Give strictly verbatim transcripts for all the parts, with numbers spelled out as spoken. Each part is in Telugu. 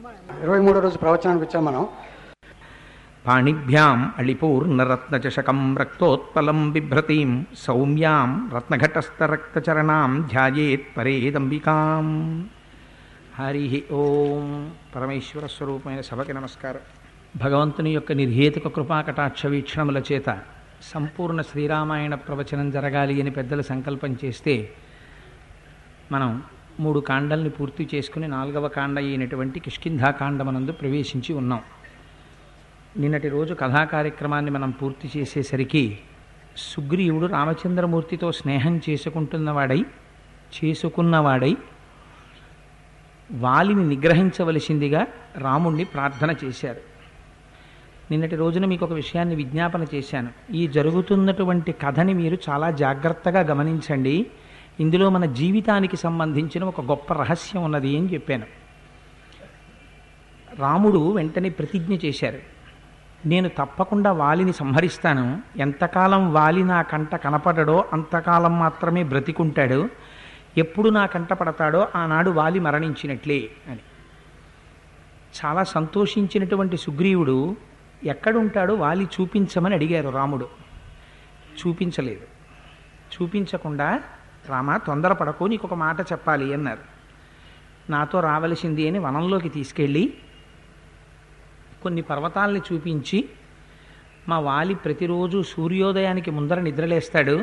ఇరవై మూడో రోజు ప్రవచనానికి వచ్చాం మనం. పాణిభ్యాం అళిపూర్ణరత్నచషకం రక్తోత్పలం బిభ్రతీం సౌమ్యాం రత్నఘటస్థరక్తచరణాం ధ్యాయేత్ పరేదంబికాం. హరి ఓం. పరమేశ్వర స్వరూపమైన సభకి నమస్కారం. భగవంతుని యొక్క నిర్హేతుక కృపాకటాక్ష వీక్షణముల చేత సంపూర్ణ శ్రీరామాయణ ప్రవచనం జరగాలి అని పెద్దలు సంకల్పం చేస్తే మనం మూడు కాండల్ని పూర్తి చేసుకుని నాలుగవ కాండ అయినటువంటి కిష్కింధాకాండమనందు ప్రవేశించి ఉన్నాం. నిన్నటి రోజు కథా కార్యక్రమాన్ని మనం పూర్తి చేసేసరికి సుగ్రీవుడు రామచంద్రమూర్తితో స్నేహం చేసుకుంటున్నవాడై చేసుకున్నవాడై వాలిని నిగ్రహించవలసిందిగా రాముణ్ణి ప్రార్థన చేశారు. నిన్నటి రోజున మీకు ఒక విషయాన్ని విజ్ఞాపన చేశాను. ఈ జరుగుతున్నటువంటి కథని మీరు చాలా జాగ్రత్తగా గమనించండి. ఇందులో మన జీవితానికి సంబంధించిన ఒక గొప్ప రహస్యం ఉన్నది అని చెప్పాను. రాముడు వెంటనే ప్రతిజ్ఞ చేశారు, నేను తప్పకుండా వాలిని సంహరిస్తాను. ఎంతకాలం వాలి నా కంట కనపడడో అంతకాలం మాత్రమే బ్రతికుంటాడు. ఎప్పుడు నా కంట పడతాడో ఆనాడు వాలి మరణించినట్లే అని. చాలా సంతోషించినటువంటి సుగ్రీవుడు ఎక్కడుంటాడో వాలి చూపించమని అడిగారు. రాముడు చూపించలేదు. చూపించకుండా, రామ తొందరపడకు, నీకు ఒక మాట చెప్పాలి అన్నారు. నాతో రావలసింది అని వనంలోకి తీసుకెళ్ళి కొన్ని పర్వతాలని చూపించి, మా వాలి ప్రతిరోజు సూర్యోదయానికి ముందర నిద్రలేస్తాడు.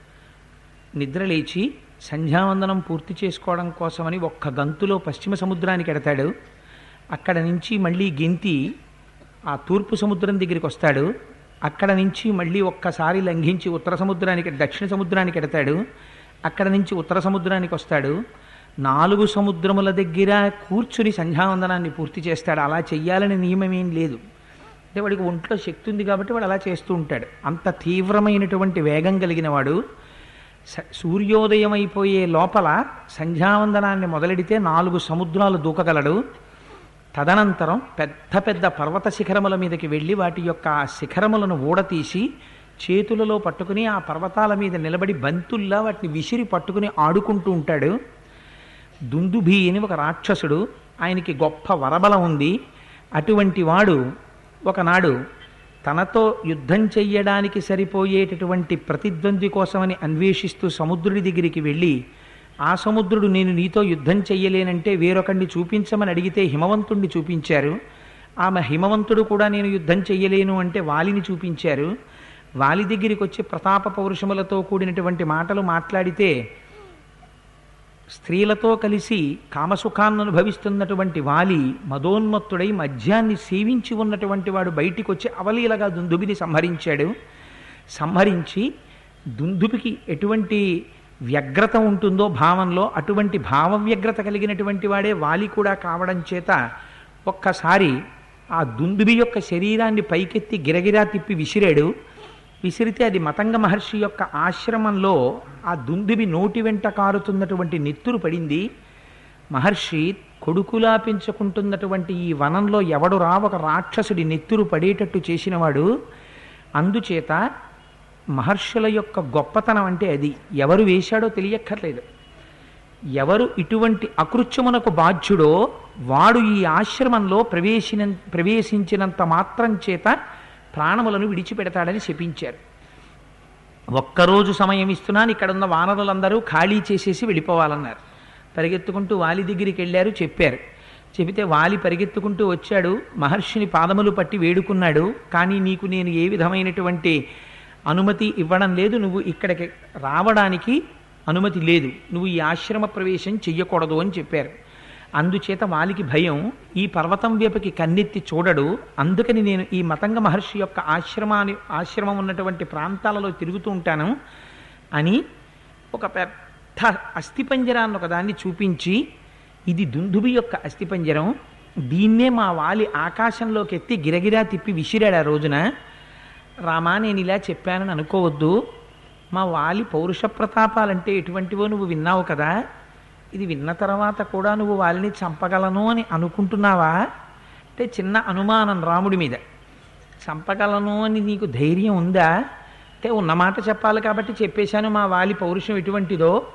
నిద్రలేచి సంధ్యావందనం పూర్తి చేసుకోవడం కోసమని ఒక్క గంతులో పశ్చిమ సముద్రానికి ఎడతాడు. అక్కడ నుంచి మళ్ళీ గెంతి ఆ తూర్పు సముద్రం దగ్గరికి వస్తాడు. అక్కడ నుంచి మళ్ళీ ఒక్కసారి లంఘించి ఉత్తర సముద్రానికి దక్షిణ సముద్రానికి ఎడతాడు. అక్కడ నుంచి ఉత్తర సముద్రానికి వస్తాడు. నాలుగు సముద్రముల దగ్గర కూర్చుని సంధ్యావందనాన్ని పూర్తి చేస్తాడు. అలా చెయ్యాలని నియమం ఏం లేదు. అంటే వాడికి ఒంట్లో శక్తి ఉంది కాబట్టి వాడు అలా చేస్తూ ఉంటాడు. అంత తీవ్రమైనటువంటి వేగం కలిగిన వాడు. సూర్యోదయం అయిపోయే లోపల సంధ్యావందనాన్ని మొదలెడితే నాలుగు సముద్రాలు దూకగలడు. తదనంతరం పెద్ద పెద్ద పర్వత శిఖరముల మీదకి వెళ్ళి వాటి యొక్క ఆ శిఖరములను ఊడతీసి చేతులలో పట్టుకుని ఆ పర్వతాల మీద నిలబడి బంతుల్లా వాటిని విసిరి పట్టుకుని ఆడుకుంటూ ఉంటాడు. దుందుభి అని ఒక రాక్షసుడు, ఆయనకి గొప్ప వరబలం ఉంది. అటువంటి వాడు ఒకనాడు తనతో యుద్ధం చెయ్యడానికి సరిపోయేటటువంటి ప్రతిద్వంద్వి కోసమని అన్వేషిస్తూ సముద్రుడి దగ్గరికి వెళ్ళి, ఆ సముద్రుడు నేను నీతో యుద్ధం చెయ్యలేనంటే వేరొకడిని చూపించమని అడిగితే హిమవంతుణ్ణి చూపించారు. ఆమె హిమవంతుడు కూడా నేను యుద్ధం చెయ్యలేను అంటే వాలిని చూపించారు. వాలి దగ్గరికి వచ్చి ప్రతాప పౌరుషములతో కూడినటువంటి మాటలు మాట్లాడితే స్త్రీలతో కలిసి కామసుఖాన్ని అనుభవిస్తున్నటువంటి వాలి మదోన్మత్తుడై మద్యాన్ని సేవించి ఉన్నటువంటి వాడు బయటికి వచ్చి అవలీలగా దుందుబిని సంహరించాడు. సంహరించి దుందుబికి ఎటువంటి వ్యగ్రత ఉంటుందో భావంలో అటువంటి భావవ్యగ్రత కలిగినటువంటి వాడే వాలి కూడా కావడం చేత ఒక్కసారి ఆ దుందుబి యొక్క శరీరాన్ని పైకెత్తి గిరగిరా తిప్పి విసిరాడు. విసిరితే అది మతంగ మహర్షి యొక్క ఆశ్రమంలో ఆ దుందుబి నోటి వెంట కారుతున్నటువంటి నెత్తురు పడింది. మహర్షి కొడుకులా పెంచుకుంటున్నటువంటి ఈ వనంలో ఎవడు రా ఒక రాక్షసుడి నెత్తురు పడేటట్టు చేసినవాడు. అందుచేత మహర్షుల యొక్క గొప్పతనం అంటే అది. ఎవరు వేశాడో తెలియక్కర్లేదు. ఎవరు ఇటువంటి అకృత్యమునకు బాధ్యుడో వాడు ఈ ఆశ్రమంలో ప్రవేశిన ప్రవేశించినంత మాత్రం చేత ప్రాణములను విడిచిపెడతాడని శపించారు. ఒక్కరోజు సమయం ఇస్తున్నాను, ఇక్కడున్న వానరులందరూ ఖాళీ చేసేసి వెళ్ళిపోవాలన్నారు. పరిగెత్తుకుంటూ వాలి దగ్గరికి వెళ్ళారు, చెప్పారు. చెబితే వాలి పరిగెత్తుకుంటూ వచ్చాడు, మహర్షిని పాదములు పట్టి వేడుకున్నాడు. కానీ నీకు నేను ఏ విధమైనటువంటి అనుమతి ఇవ్వడం లేదు, నువ్వు ఇక్కడికి రావడానికి అనుమతి లేదు, నువ్వు ఈ ఆశ్రమ ప్రవేశం చెయ్యకూడదు అని చెప్పారు. అందుచేత వాలికి భయం, ఈ పర్వతం వైపుకి కన్నెత్తి చూడడు. అందుకని నేను ఈ మతంగ మహర్షి యొక్క ఆశ్రమాన్ని ఆశ్రమం ఉన్నటువంటి ప్రాంతాలలో తిరుగుతూ ఉంటాను అని ఒక పెద్ద అస్థిపంజరాన్ని ఒకదాన్ని చూపించి, ఇది దుందుబి యొక్క అస్థిపంజరం, దీన్నే మా వాలి ఆకాశంలోకి ఎత్తి గిరగిరా తిప్పి విసిరాడు ఆ రోజున. రామా, నేను ఇలా చెప్పానని అనుకోవద్దు. మా వాలి పౌరుష ప్రతాపాలంటే ఎటువంటివో నువ్వు విన్నావు కదా, ఇది విన్న తర్వాత కూడా నువ్వు వాలిని చంపగలను అని అనుకుంటున్నావా అంటే చిన్న అనుమానం రాముడి మీద. చంపగలను అని నీకు ధైర్యం ఉందా అంటే ఉన్నమాట చెప్పాలి కాబట్టి చెప్పేశాను. మా వాలి పౌరుషం ఎటువంటిదో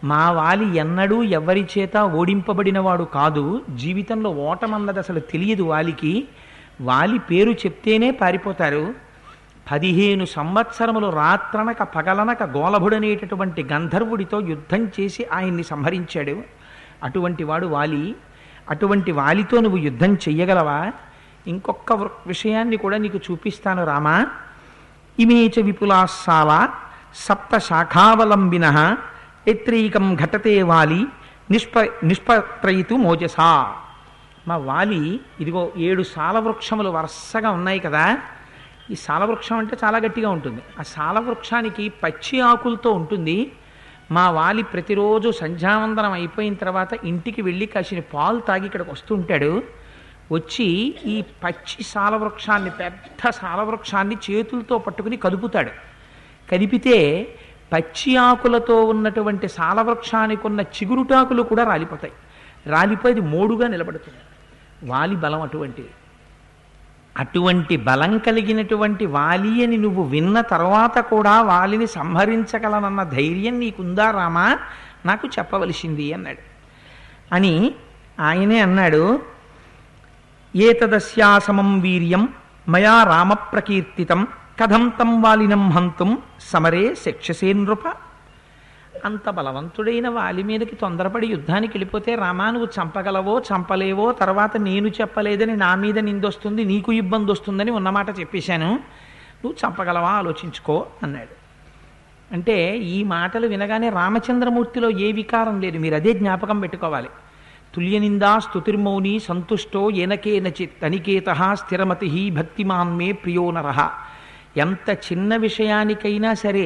మా వాలి ఎన్నడూ ఎవరి చేత ఓడింపబడినవాడు కాదు. జీవితంలో ఓటమన్నది అసలు తెలియదు వాలికి. వాలి పేరు చెప్తేనే పారిపోతారు. పదిహేను సంవత్సరములు రాత్రనక పగలనక గోలభుడనేటటువంటి గంధర్వుడితో యుద్ధం చేసి ఆయన్ని సంహరించాడు. అటువంటి వాడు వాలి. అటువంటి వాలితో నువ్వు యుద్ధం చెయ్యగలవా? ఇంకొక విషయాన్ని కూడా నీకు చూపిస్తాను రామా. ఇమేచ విపులాసాల సప్త శాఖావలంబిన ఎత్రీకం ఘటతే వాలి నిష్ప నిష్పత్రయితు మోజసా. మా వాలి ఇదిగో ఏడు సాలవృక్షములు వరుసగా ఉన్నాయి కదా. ఈ సాలవృక్షం అంటే చాలా గట్టిగా ఉంటుంది. ఆ సాలవృక్షానికి పచ్చి ఆకులతో ఉంటుంది. మా వాలి ప్రతిరోజు సంధ్యావందనం అయిపోయిన తర్వాత ఇంటికి వెళ్ళి కాసిన పాలు తాగి ఇక్కడికి వస్తుంటాడు. వచ్చి ఈ పచ్చి సాలవృక్షాన్ని, పెద్ద సాలవృక్షాన్ని చేతులతో పట్టుకుని కదుపుతాడు. కదిపితే పచ్చి ఆకులతో ఉన్నటువంటి సాలవృక్షానికి ఉన్న చిగురుటాకులు కూడా రాలిపోతాయి. రాలిపోయి మోడుగా నిలబడుతుంది. వాలి బలం అటువంటిది. అటువంటి బలం కలిగినటువంటి వాలి అని నువ్వు విన్న తర్వాత కూడా వాలిని సంహరించగలనన్న ధైర్యం నీకుందా రామా? నాకు చెప్పవలసింది అన్నాడు. అని ఆయనే అన్నాడు, ఏతదస్యాసమం వీర్యం మయా రామ ప్రకీర్తితం కథం తం వాలినం హంతుం సమరే శిక్షసే నృప. అంత బలవంతుడైన వాలి మీదకి తొందరపడి యుద్ధానికి వెళ్ళిపోతే రామా నువ్వు చంపగలవో చంపలేవో, తర్వాత నేను చెప్పలేదని నా మీద నిందొస్తుంది, నీకు ఇబ్బంది వస్తుందని ఉన్నమాట చెప్పేశాను, నువ్వు చంపగలవా ఆలోచించుకో అన్నాడు. అంటే ఈ మాటలు వినగానే రామచంద్రమూర్తిలో ఏ వికారం లేదు. మీరు అదే జ్ఞాపకం పెట్టుకోవాలి. తుల్యనిందా స్తుతిర్మౌని సంతుష్టో ఏనకేనచిత్ అనికేత స్థిరమతి భక్తిమాన్ మే ప్రియో నరః. ఎంత చిన్న విషయానికైనా సరే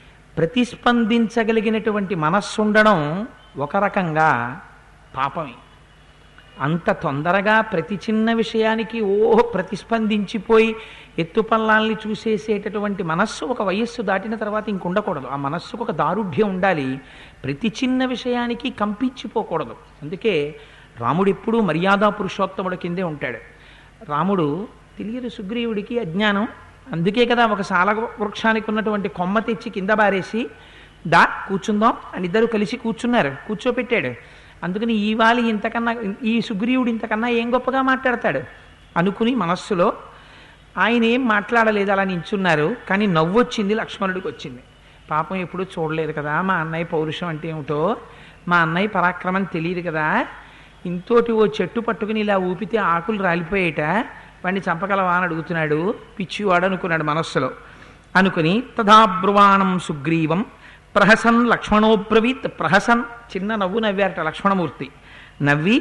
ప్రతిస్పందించగలిగినటువంటి మనస్సు ఉండడం ఒక రకంగా పాపమే. అంత తొందరగా ప్రతి చిన్న విషయానికి ఓ ప్రతిస్పందించిపోయి ఎత్తుపల్లాల్ని చూసేసేటటువంటి మనస్సు ఒక వయస్సు దాటిన తర్వాత ఇంకుండకూడదు. ఆ మనస్సుకు ఒక దారుఢ్యం ఉండాలి. ప్రతి చిన్న విషయానికి కంపించిపోకూడదు. అందుకే రాముడు ఎప్పుడూ మర్యాదా పురుషోత్తముడి కిందే ఉంటాడు. రాముడు తెలియదు సుగ్రీవుడికి అజ్ఞానం. అందుకే కదా ఒక సాల వృక్షానికి ఉన్నటువంటి కొమ్మ తెచ్చి కింద బారేసి దా కూర్చుందాం అని ఇద్దరు కలిసి కూర్చున్నారు, కూర్చోపెట్టాడు. అందుకని ఈ వాలి ఇంతకన్నా, ఈ సుగ్రీవుడు ఇంతకన్నా ఏం గొప్పగా మాట్లాడతాడు అనుకుని మనస్సులో ఆయన ఏం మాట్లాడలేదు, అలా నించున్నారు. కానీ నవ్వొచ్చింది లక్ష్మణుడికి వచ్చింది. పాపం ఎప్పుడూ చూడలేదు కదా మా అన్నయ్య పౌరుషం అంటే ఏమిటో, మా అన్నయ్య పరాక్రమం తెలియదు కదా, ఇంతోటి ఓ చెట్టు పట్టుకుని ఇలా ఊపితే ఆకులు రాలిపోయేట, వాడిని చంపగలవా అని అడుగుతున్నాడు. పిచ్చివాడు అనుకున్నాడు మనస్సులో. అనుకుని తథాబ్రువాణం సుగ్రీవం ప్రహసన్ లక్ష్మణోబ్రవీత్. ప్రహసన్ చిన్న నవ్వు నవ్వారట లక్ష్మణమూర్తి. నవ్వి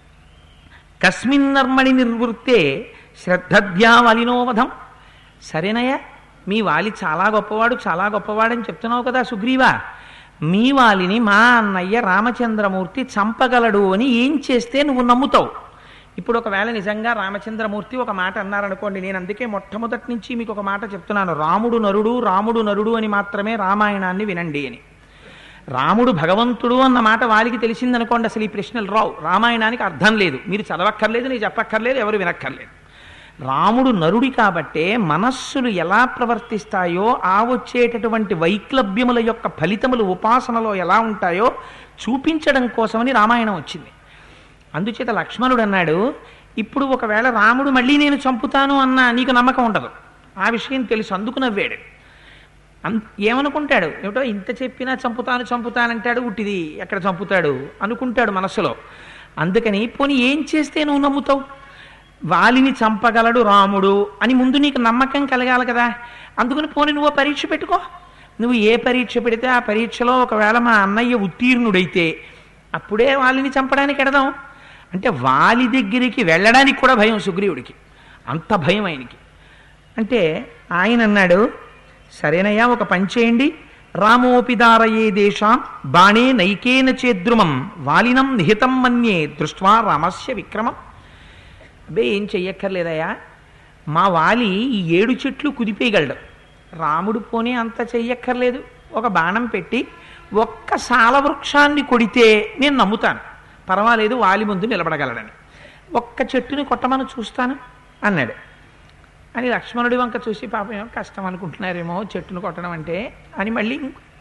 కస్మిన్నర్మణి నిర్వృత్తే శ్రద్ధధ్యా వలినోవధం. సరేనయ్యా, మీ వాలి చాలా గొప్పవాడు చాలా గొప్పవాడని చెప్తున్నావు కదా సుగ్రీవా, మీ వాలిని మా అన్నయ్య రామచంద్రమూర్తి చంపగలడు అని ఏం చేస్తే నువ్వు నమ్ముతావు? ఇప్పుడు ఒకవేళ నిజంగా రామచంద్రమూర్తి ఒక మాట అన్నారనుకోండి, నేను అందుకే మొట్టమొదటి నుంచి మీకు ఒక మాట చెప్తున్నాను, రాముడు నరుడు రాముడు నరుడు అని మాత్రమే రామాయణాన్ని వినండి అని. రాముడు భగవంతుడు అన్న మాట వారికి తెలిసిందనుకోండి, అసలు ఈ ప్రశ్నలు రావు. రామాయణానికి అర్థం లేదు, మీరు చదవక్కర్లేదు, నేను చెప్పక్కర్లేదు, ఎవరు వినక్కర్లేదు. రాముడు నరుడి కాబట్టే మనస్సులు ఎలా ప్రవర్తిస్తాయో, ఆ వచ్చేటటువంటి వైక్లభ్యముల యొక్క ఫలితములు ఉపాసనలో ఎలా ఉంటాయో చూపించడం కోసమని రామాయణం వచ్చింది. అందుచేత లక్ష్మణుడు అన్నాడు, ఇప్పుడు ఒకవేళ రాముడు మళ్ళీ నేను చంపుతాను అన్నా నీకు నమ్మకం ఉండదు, ఆ విషయం తెలుసు, అందుకు నవ్వాడు. అన్ ఏమనుకుంటాడు, ఏమిటో ఇంత చెప్పినా చంపుతాను చంపుతానంటాడు, ఉట్టిది ఎక్కడ చంపుతాడు అనుకుంటాడు మనస్సులో. అందుకని పోనీ ఏం చేస్తే నువ్వు నమ్ముతావు? వాలిని చంపగలడు రాముడు అని ముందు నీకు నమ్మకం కలగాలి కదా. అందుకని పోనీ నువ్వు పరీక్ష పెట్టుకో. నువ్వు ఏ పరీక్ష పెడితే ఆ పరీక్షలో ఒకవేళ మా అన్నయ్య ఉత్తీర్ణుడైతే అప్పుడే వాలిని చంపడానికి ఎడదాం. అంటే వాలి దగ్గరికి వెళ్ళడానికి కూడా భయం సుగ్రీవుడికి, అంత భయం ఆయనకి. అంటే ఆయన అన్నాడు, సరేనయ్యా ఒక పని చేయండి, రామోపిదారయే దేశాం బాణే నైకేన చేద్రుమం వాలినం నిహితం మన్యే దృష్ట్వా రామస్య విక్రమం. అబ్బే ఏం చెయ్యక్కర్లేదయ్యా, మా వాలి ఈ ఏడు చెట్లు కుదిపేయగలడు, రాముడు పోనీ అంత చెయ్యక్కర్లేదు, ఒక బాణం పెట్టి ఒక్క సాలవృక్షాన్ని కొడితే నేను నమ్ముతాను, పర్వాలేదు వాలి ముందు నిలబడగలడని, ఒక్క చెట్టుని కొట్టమని చూస్తాను అన్నాడు. అని లక్ష్మణుడి వంక చూసి పాపం ఏమో కష్టం అనుకుంటున్నారేమో చెట్టును కొట్టడం అంటే అని మళ్ళీ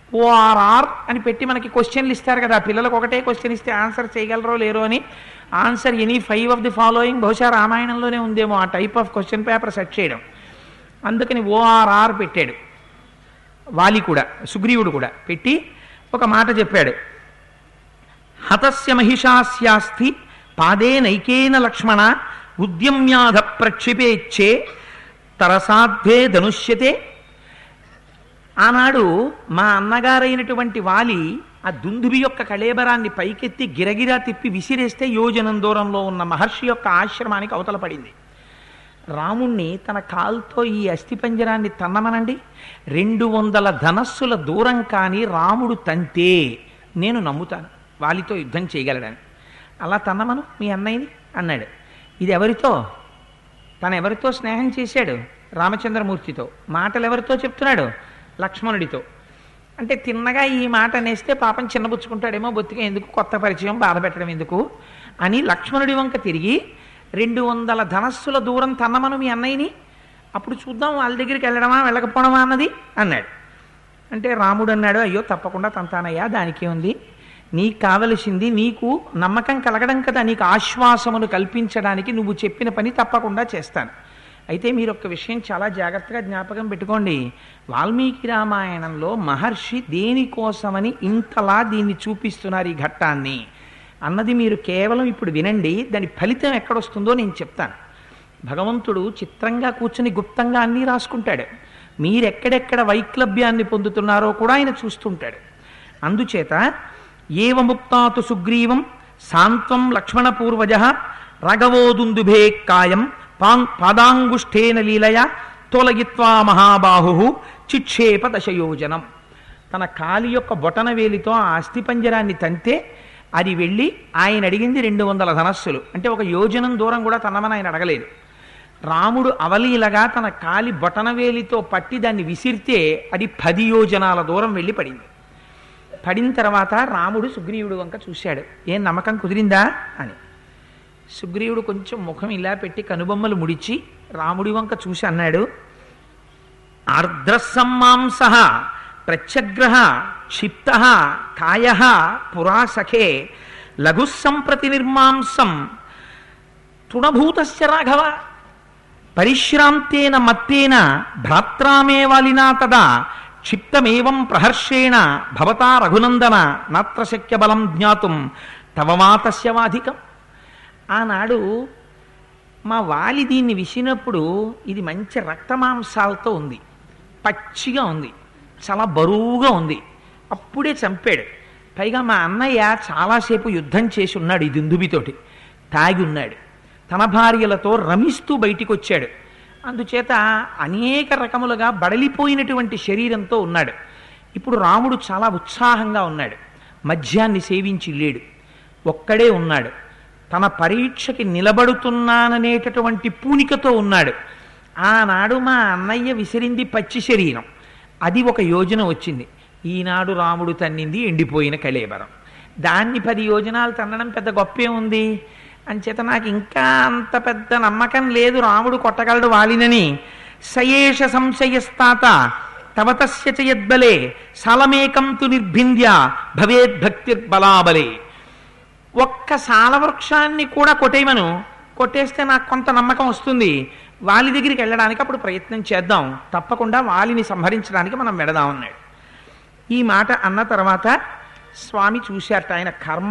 ఓఆర్ఆర్ అని పెట్టి మనకి క్వశ్చన్లు ఇస్తారు కదా, పిల్లలకు ఒకటే క్వశ్చన్ ఇస్తే ఆన్సర్ చేయగలరో లేరో అని. Answer any five of the following, బహుశా రామాయణంలోనే ఉందేమో ఆ type of question paper set చేయడం. అందుకని ఓఆర్ఆర్ పెట్టాడు. వాలి కూడా, సుగ్రీవుడు కూడా పెట్టి ఒక మాట చెప్పాడు. హతస్య మహిషాస్యాస్తి పాదే నైకేన లక్ష్మణ ఉద్యమ్యాధ ప్రక్షిపేచ్చే తరసాధ్వే ధనుష్యతే. ఆనాడు మా అన్నగారైనటువంటి వాలి ఆ దుందుబి యొక్క కళేబరాన్ని పైకెత్తి గిరగిరా తిప్పి విసిరేస్తే యోజనం దూరంలో ఉన్న మహర్షి యొక్క ఆశ్రమానికి అవతల పడింది. రాముణ్ణి తన కాల్తో ఈ అస్థిపంజరాన్ని తన్నమనండి, రెండు వందల ధనస్సుల దూరం కానీ రాముడు తంతే నేను నమ్ముతాను వాలితో యుద్ధం చేయగలడని. అలా తన్నమను మీ అన్నయ్యని అన్నాడు. ఇది ఎవరితో? తను ఎవరితో స్నేహం చేశాడు? రామచంద్రమూర్తితో. మాటలు ఎవరితో చెప్తున్నాడు? లక్ష్మణుడితో. అంటే తిన్నగా ఈ మాట అనేస్తే పాపం చిన్నబుచ్చుకుంటాడేమో, బొత్తిగా ఎందుకు కొత్త పరిచయం, బాధ పెట్టడం ఎందుకు అని లక్ష్మణుడి వంక తిరిగి రెండు వందల ధనస్సుల దూరం తన్నమను మీ అన్నయ్యని, అప్పుడు చూద్దాం వాళ్ళ దగ్గరికి వెళ్ళడమా వెళ్ళకపోవడమా అన్నది అన్నాడు. అంటే రాముడు అన్నాడు, అయ్యో తప్పకుండా తంతానయ్యా, దానికే ఉంది, నీకు కావలసింది నీకు నమ్మకం కలగడం కదా, నీకు ఆశ్వాసమును కల్పించడానికి నువ్వు చెప్పిన పని తప్పకుండా చేస్తాను. అయితే మీరు ఒక్క విషయం చాలా జాగ్రత్తగా జ్ఞాపకం పెట్టుకోండి. వాల్మీకి రామాయణంలో మహర్షి దేనికోసమని ఇంతలా దీన్ని చూపిస్తున్నారు ఈ ఘట్టాన్ని అన్నది మీరు కేవలం ఇప్పుడు వినండి, దాని ఫలితం ఎక్కడొస్తుందో నేను చెప్తాను. భగవంతుడు చిత్రంగా కూర్చుని గుప్తంగా అన్నీ రాసుకుంటాడు. మీరెక్కడెక్కడ వైక్లభ్యాన్ని పొందుతున్నారో కూడా ఆయన చూస్తుంటాడు. అందుచేత ఏవముక్తాతు సుగ్రీవం శాంత్వం లక్ష్మణపూర్వజ రగవోదుందుభే కాయం పాం పాదాంగుష్ఠేన లీలయ తోలగిత్వా మహాబాహు చిక్షేప దశయోజనం. తన కాలి యొక్క బొటన వేలితో ఆ అస్థిపంజరాన్ని తంతే అది వెళ్ళి ఆయన అడిగింది రెండు వందల ధనస్సులు, అంటే ఒక యోజనం దూరం కూడా తనమని ఆయన అడగలేదు. రాముడు అవలీలగా తన కాలి బొటన వేలితో పట్టి దాన్ని విసిరితే అది పది యోజనాల దూరం వెళ్ళి పడింది. పడిన తర్వాత రాముడు సుగ్రీవుడు వంక చూశాడు, ఏం నమ్మకం కుదిరిందా అని. సుగ్రీవుడు కొంచెం ముఖం ఇలా పెట్టి కనుబొమ్మలు ముడిచి రాముడి వంక చూసి అన్నాడు, ఆర్ద్రసమ్మాంస ప్రత్యగ్రహ క్షిప్త కాయ పురాసఖే లఘుసంప్రతి నిర్మాంసం తృణభూతస్య రాఘవ పరిశ్రాంతేన మత్తేన భ్రాత్రామే వాలినా తదా క్షిప్తమేవం ప్రహర్షేణ భవతా రఘునందన నాత్ర శక్య బలం జ్ఞాతుం తవ మాతస్య వాధికం. ఆనాడు మా వాలి దీన్ని విసినప్పుడు ఇది మంచి రక్తమాంసాలతో ఉంది, పచ్చిగా ఉంది, చాలా బరువుగా ఉంది. అప్పుడే చంపాడు. పైగా మా అన్నయ్య చాలాసేపు యుద్ధం చేసి ఉన్నాడు ఈ దుందుబితోటి, తాగి ఉన్నాడు, తన భార్యలతో రమిస్తూ బయటికి వచ్చాడు. అందుచేత అనేక రకములుగా బడలిపోయినటువంటి శరీరంతో ఉన్నాడు. ఇప్పుడు రాముడు చాలా ఉత్సాహంగా ఉన్నాడు, మద్యాన్ని సేవించి లేడు, ఒక్కడే ఉన్నాడు, తన పరీక్షకి నిలబడుతున్నాననేటటువంటి పూనికతో ఉన్నాడు. ఆనాడు మా అన్నయ్య విసిరింది పచ్చి శరీరం, అది ఒక యోజన వచ్చింది. ఈనాడు రాముడు తన్నింది ఎండిపోయిన కళేబరం. దాన్ని పది యోజనాలు తన్నడం పెద్ద గొప్పే ఉంది. అంచేత నాకు ఇంకా అంత పెద్ద నమ్మకం లేదు రాముడు కొట్టగలడు వాలినని. సయేష సంశయస్తాత తవతస్య చ యద్బలే సాలమేకం తు నిర్భింద్య భవేద్భక్తిర్బలాబలే. ఒక్క సాలవృక్షాన్ని కూడా కొట్టేయమను, కొట్టేస్తే నాకు కొంత నమ్మకం వస్తుంది, వాలి దగ్గరికి వెళ్ళడానికి అప్పుడు ప్రయత్నం చేద్దాం, తప్పకుండా వాలిని సంహరించడానికి మనం వెడదాం అన్నాడు. ఈ మాట అన్న తర్వాత స్వామి చూశారట, ఆయన కర్మ,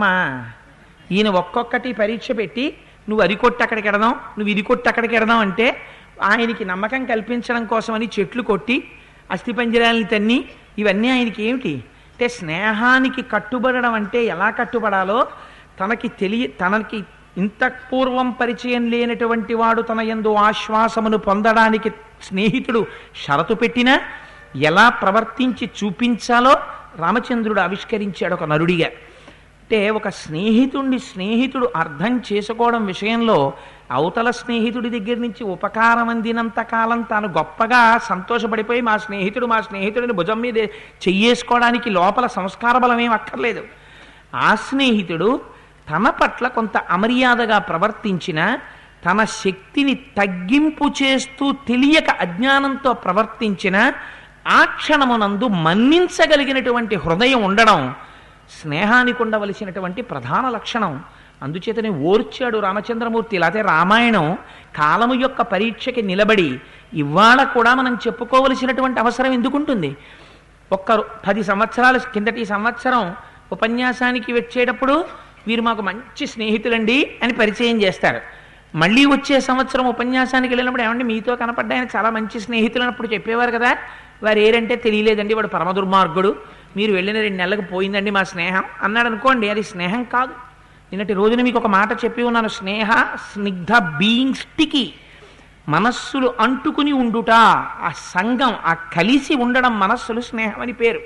ఈయన ఒక్కొక్కటి పరీక్ష పెట్టి నువ్వు అది కొట్టి అక్కడికి ఎడదాం, నువ్వు ఇది కొట్టి అక్కడికి ఎడదాం అంటే ఆయనకి నమ్మకం కల్పించడం కోసమని చెట్లు కొట్టి అస్థిపంజరాలని తన్ని, ఇవన్నీ ఆయనకి ఏమిటి అంటే స్నేహానికి కట్టుబడడం అంటే ఎలా కట్టుబడాలో తనకి తెలియ తనకి ఇంత పూర్వం పరిచయం లేనటువంటి వాడు తన యందు ఆశ్వాసమును పొందడానికి స్నేహితుడు షరతు పెట్టినా ఎలా ప్రవర్తించి చూపించాలో రామచంద్రుడు ఆవిష్కరించాడు ఒక నరుడిగా. అంటే ఒక స్నేహితుడిని స్నేహితుడు అర్థం చేసుకోవడం విషయంలో అవతల స్నేహితుడి దగ్గర నుంచి ఉపకారం అందినంత కాలం తాను గొప్పగా సంతోషపడిపోయి మా స్నేహితుడు మా స్నేహితుడిని భుజం మీద చెయ్యేసుకోవడానికి లోపల సంస్కార బలం ఏం అక్కర్లేదు. ఆ స్నేహితుడు తన పట్ల కొంత అమర్యాదగా ప్రవర్తించిన, తన శక్తిని తగ్గింపు చేస్తూ తెలియక అజ్ఞానంతో ప్రవర్తించిన ఆ క్షణమునందు మన్నించగలిగినటువంటి హృదయం ఉండడం స్నేహానికి ఉండవలసినటువంటి ప్రధాన లక్షణం. అందుచేతనే ఓర్చాడు రామచంద్రమూర్తి. లేకపోతే రామాయణం కాలము యొక్క పరీక్షకి నిలబడి ఇవాళ కూడా మనం చెప్పుకోవలసినటువంటి అవసరం ఎందుకుంటుంది? ఒక్క పది సంవత్సరాల కిందటి సంవత్సరం ఉపన్యాసానికి వచ్చేటప్పుడు వీరు మాకు మంచి స్నేహితులండి అని పరిచయం చేస్తారు. మళ్ళీ వచ్చే సంవత్సరం ఉపన్యాసానికి వెళ్ళినప్పుడు ఏమంటే మీతో కనపడ్డాయని చాలా మంచి స్నేహితులు అన్నప్పుడు చెప్పేవారు కదా, వారు ఏరంటే తెలియలేదండి, వాడు పరమ దుర్మార్గుడు, మీరు వెళ్ళిన రెండు నెలలకు పోయిందండి మా స్నేహం అన్నాడు అనుకోండి, అది స్నేహం కాదు. నిన్నటి రోజున మీకు ఒక మాట చెప్పి ఉన్నాను, స్నేహ స్నిగ్ధ బీయింగ్ స్టికీ, మనస్సులు అంటుకుని ఉండుట, ఆ సంఘం, ఆ కలిసి ఉండడం మనస్సులు స్నేహం అని పేరు.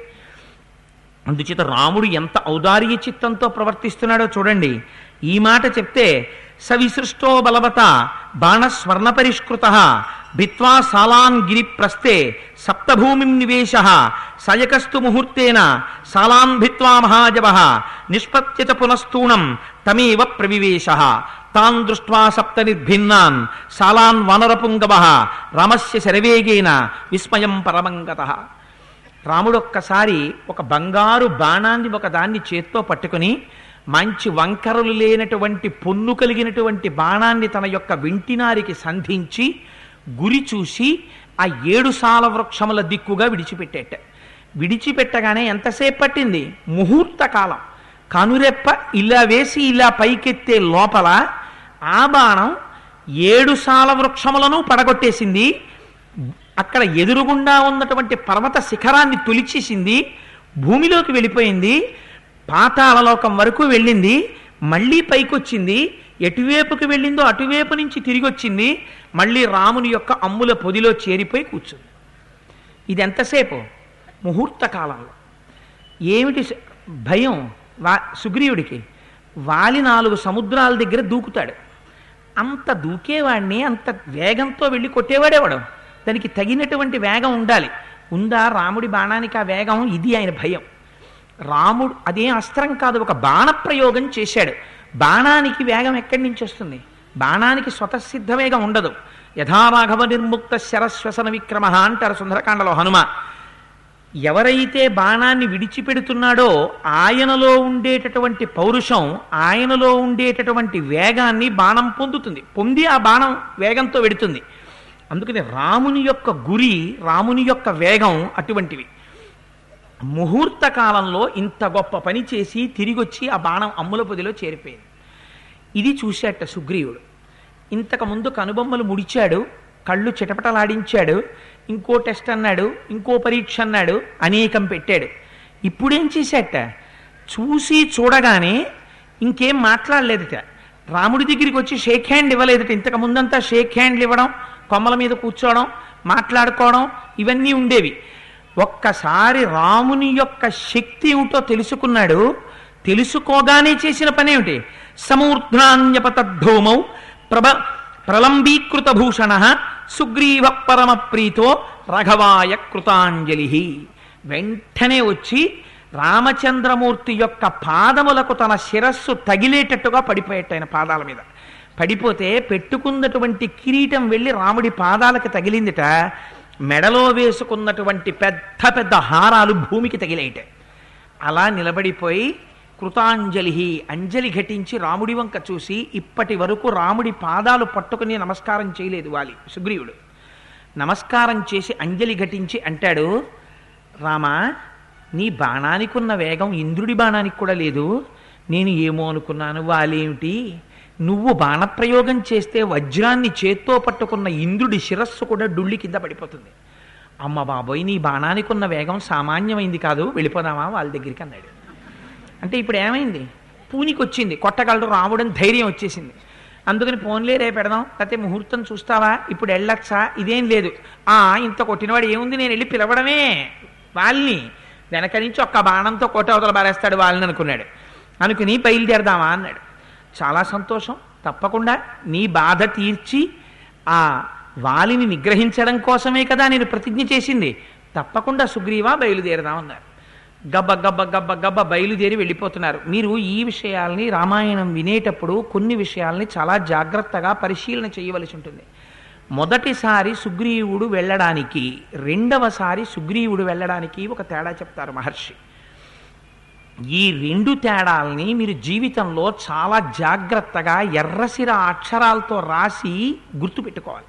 అందుచేత రాముడు ఎంత ఔదార్య చిత్తంతో ప్రవర్తిస్తున్నాడో చూడండి. ఈ మాట చెప్తే సవిసృష్టో బలవత బాణస్వర్ణ పరిష్కృత భిత్వా సాలాన్ గిరి ప్రస్తే సప్తభూమిం నివేశ సయకస్తు ముహూర్తేన సాలాన్ భిత్వా మహాజవ నిష్పత్యత పునస్తూణం తమేవ ప్రవివేశ తాన్ దృష్ట్వా సప్త నిర్భిన్నాన్ సాలాన్ వానరపుంగవ రామస్య శరవేగేన విస్మయం పరమంగతః. రాముడు ఒక్కసారి ఒక బంగారు బాణాన్ని ఒక దాన్ని చేత్తో పట్టుకుని మంచి వంకరలు లేనటువంటి పొన్ను కలిగినటువంటి బాణాన్ని తన యొక్క వింటినారికి సంధించి గురి చూసి ఆ ఏడు సాల వృక్షముల దిక్కుగా విడిచిపెట్టేట. విడిచిపెట్టగానే ఎంతసేపు పట్టింది? ముహూర్త కాలం. కనురెప్ప ఇలా వేసి ఇలా పైకెత్తే లోపల ఆ బాణం ఏడు సాల వృక్షములను పడగొట్టేసింది. అక్కడ ఎదురుగుండా ఉన్నటువంటి పర్వత శిఖరాన్ని తొలిచేసింది, భూమిలోకి వెళ్ళిపోయింది, పాతాళలోకం వరకు వెళ్ళింది, మళ్ళీ పైకొచ్చింది, ఎటువైపుకి వెళ్ళిందో అటువైపు నుంచి తిరిగి వచ్చింది, మళ్ళీ రాముని యొక్క అమ్ముల పొదిలో చేరిపోయి కూర్చుంది. ఇది ఎంతసేపు? ముహూర్త కాలంలో. ఏమిటి భయం వా సుగ్రీవుడికి? వాలి నాలుగు సముద్రాల దగ్గర దూకుతాడు. అంత దూకేవాడిని అంత వేగంతో వెళ్ళి కొట్టేవాడేవాడు. దానికి తగినటువంటి వేగం ఉండాలి. ఉందా రాముడి బాణానికి ఆ వేగం? ఇది ఆయన భయం. రాముడు అదేం అస్త్రం కాదు, ఒక బాణప్రయోగం చేశాడు. బాణానికి వేగం ఎక్కడి నుంచి వస్తుంది? బాణానికి స్వతసిద్ధ వేగం ఉండదు. యథారాఘవ నిర్ముక్త శరశ్వసన విక్రమ అంటారు సుందరకాండలో హనుమ. ఎవరైతే బాణాన్ని విడిచిపెడుతున్నాడో ఆయనలో ఉండేటటువంటి పౌరుషం, ఆయనలో ఉండేటటువంటి వేగాన్ని బాణం పొందుతుంది. పొంది ఆ బాణం వేగంతో వెడుతుంది. అందుకని రాముని యొక్క గురి, రాముని యొక్క వేగం అటువంటివి. ముహూర్త కాలంలో ఇంత గొప్ప పని చేసి తిరిగొచ్చి ఆ బాణం అమ్ముల పొదిలో చేరిపోయింది. ఇది చూశాట సుగ్రీవుడు. ఇంతకుముందు కనుబొమ్మలు ముడిచాడు, కళ్ళు చిటపటలాడించాడు, ఇంకో టెస్ట్ అన్నాడు, ఇంకో పరీక్ష అన్నాడు, అనేకం పెట్టాడు. ఇప్పుడేం చేశాట? చూసి చూడగానే ఇంకేం మాట్లాడలేదట. రాముడి దగ్గరికి వచ్చి షేక్ హ్యాండ్ ఇవ్వలేదట. ఇంతకు ముందంతా షేక్ హ్యాండ్లు ఇవ్వడం, కొమ్మల మీద కూర్చోవడం, మాట్లాడుకోవడం ఇవన్నీ ఉండేవి. ఒక్కసారి రాముని యొక్క శక్తి ఏమిటో తెలుసుకున్నాడు. తెలుసుకోగానే చేసిన పనేమిటి? సమూర్ధ్నాన్యపతద్ధూమౌ ప్రభ ప్రలంబీకృత భూషణ సుగ్రీవ పరమ ప్రీతో రఘవాయ కృతాంజలి. వెంటనే వచ్చి రామచంద్రమూర్తి యొక్క పాదములకు తన శిరస్సు తగిలేటట్టుగా పడిపోయేట. ఆయన పాదాల మీద పడిపోతే పెట్టుకున్నటువంటి కిరీటం వెళ్ళి రాముడి పాదాలకు తగిలిందిట. మెడలో వేసుకున్నటువంటి పెద్ద పెద్ద హారాలు భూమికి తగిలేయట. అలా నిలబడిపోయి కృతాంజలి, అంజలి ఘటించి రాముడి వంక చూసి, ఇప్పటి వరకు రాముడి పాదాలు పట్టుకుని నమస్కారం చేయలేదు వాలి సుగ్రీవుడు. నమస్కారం చేసి అంజలి ఘటించి అంటాడు, రామా, నీ బాణానికి ఉన్న వేగం ఇంద్రుడి బాణానికి కూడా లేదు. నేను ఏమో అనుకున్నాను, వాలేమిటి, నువ్వు బాణప్రయోగం చేస్తే వజ్రాన్ని చేత్తో పట్టుకున్న ఇంద్రుడి శిరస్సు కూడా డుళ్ళి కింద పడిపోతుంది. అమ్మ బాబోయ్, నీ బాణానికి ఉన్న వేగం సామాన్యమైంది కాదు, వెళ్ళిపోదామా వాళ్ళ దగ్గరికి అన్నాడు. అంటే ఇప్పుడు ఏమైంది? పూనికి వచ్చింది, కొట్టగలడు రాముడని ధైర్యం వచ్చేసింది. అందుకని ఫోన్లే రేపు పెడదాం, లేకపోతే ముహూర్తం చూస్తావా, ఇప్పుడు వెళ్ళొచ్చా, ఇదేం లేదు. ఆ ఇంత కొట్టినవాడు ఏముంది, నేను వెళ్ళి పిలవడమే వాళ్ళని. వెనక నుంచి ఒక్క బాణంతో కొట్ట అవతల బారేస్తాడు వాళ్ళని అనుకున్నాడు. అనుకుని బయలుదేరదామా అన్నాడు. చాలా సంతోషం, తప్పకుండా నీ బాధ తీర్చి ఆ వాలిని నిగ్రహించడం కోసమే కదా నేను ప్రతిజ్ఞ చేసింది, తప్పకుండా సుగ్రీవా బయలుదేరదామన్నారు. గబ్బ గబ్బ గబ్బ గబ్బ బయలుదేరి వెళ్ళిపోతున్నారు. మీరు ఈ విషయాల్ని రామాయణం వినేటప్పుడు కొన్ని విషయాల్ని చాలా జాగ్రత్తగా పరిశీలన చేయవలసి ఉంటుంది. మొదటిసారి సుగ్రీవుడు వెళ్ళడానికి, రెండవసారి సుగ్రీవుడు వెళ్ళడానికి ఒక తేడా చెప్తారు మహర్షి. ఈ రెండు తేడాల్ని మీరు జీవితంలో చాలా జాగ్రత్తగా ఎర్రసిర అక్షరాలతో రాసి గుర్తుపెట్టుకోవాలి.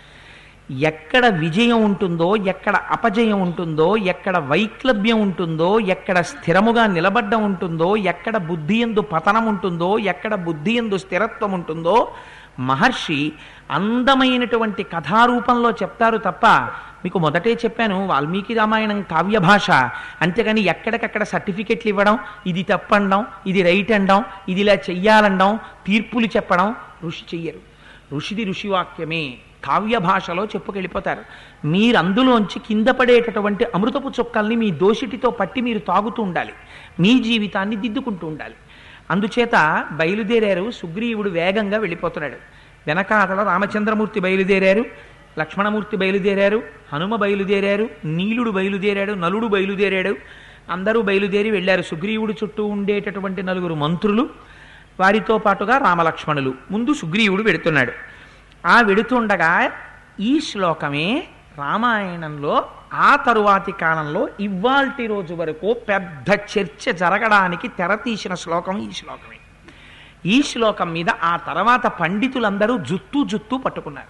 ఎక్కడ విజయం ఉంటుందో, ఎక్కడ అపజయం ఉంటుందో, ఎక్కడ వైక్లభ్యం ఉంటుందో, ఎక్కడ స్థిరముగా నిలబడ్డం ఉంటుందో, ఎక్కడ బుద్ధి యందు పతనం ఉంటుందో, ఎక్కడ బుద్ధి యందు స్థిరత్వం ఉంటుందో మహర్షి అందమైనటువంటి కథారూపంలో చెప్తారు తప్ప, మీకు మొదటే చెప్పాను వాల్మీకి రామాయణం కావ్య భాష, అంతేగాని ఎక్కడికక్కడ సర్టిఫికెట్లు ఇవ్వడం, ఇది తప్పండం, ఇది రైట్ అండం, ఇది ఇలా చెయ్యాలండం, తీర్పులు చెప్పడం ఋషి చెయ్యరు. ఋషిది ఋషివాక్యమే, కావ్య భాషలో చెప్పుకెళ్ళిపోతారు. మీరు అందులోంచి కింద పడేటటువంటి అమృతపు చుక్కల్ని మీ దోషిటితో పట్టి మీరు తాగుతూ ఉండాలి, మీ జీవితాన్ని దిద్దుకుంటూ ఉండాలి. అందుచేత బయలుదేరారు. సుగ్రీవుడు వేగంగా వెళ్ళిపోతున్నాడు. వెనకాతల రామచంద్రమూర్తి బయలుదేరారు, లక్ష్మణమూర్తి బయలుదేరారు, హనుమ బయలుదేరారు, నీలుడు బయలుదేరాడు, నలుడు బయలుదేరాడు. అందరూ బయలుదేరి వెళ్ళారు. సుగ్రీవుడు చుట్టూ ఉండేటటువంటి నలుగురు మంత్రులు, వారితో పాటుగా రామలక్ష్మణులు. ముందు సుగ్రీవుడు వెడుతున్నాడు. ఆ వెడుతుండగా ఈ శ్లోకమే రామాయణంలో ఆ తరువాతి కాలంలో ఇవాల్టి రోజు వరకు పెద్ద చర్చ జరగడానికి తెరతీసిన శ్లోకం ఈ శ్లోకమే. ఈ శ్లోకం మీద ఆ తర్వాత పండితులందరూ జుత్తు జుత్తు పట్టుకున్నారు.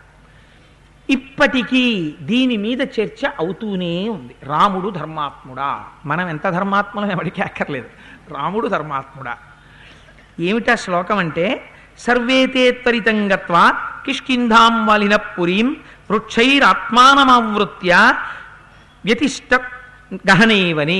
ఇప్పటికీ దీని మీద చర్చ అవుతూనే ఉంది. రాముడు ధర్మాత్ముడా? మనం ఎంత ధర్మాత్ములం ఎవరికి అక్కర్లేదు. రాముడు ధర్మాత్ముడా? ఏమిటా శ్లోకం అంటే, సర్వేతే త్వరితం గత్వా కిష్కింధాం వాలిన పురీం వృక్షైరాత్మానమావృత్య వ్యతిష్ట గహనేవని.